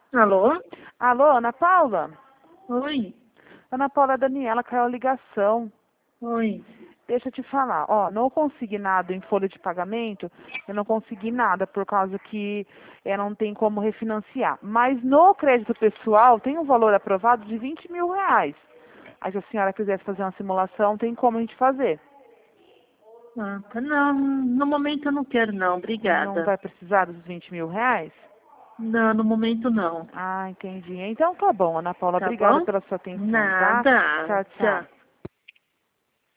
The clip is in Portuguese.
Alô? Alô, Ana Paula? Oi. Ana Paula, a Daniela caiu a ligação. Oi. Deixa eu te falar, ó, não consegui nada em folha de pagamento, eu não consegui nada por causa que não tem como refinanciar. Mas no crédito pessoal tem um valor aprovado de R$ 20.000. Aí se a senhora quisesse fazer uma simulação, tem como a gente fazer. Ah, tá. Não, no momento eu não quero não, Não obrigada. vai precisar dos R$ 20.000? Não, no momento não. Ah, entendi. Então tá bom, Ana Paula, Tá obrigada bom? pela sua atenção, tá? Nada. Tchau, Tchau. tchau.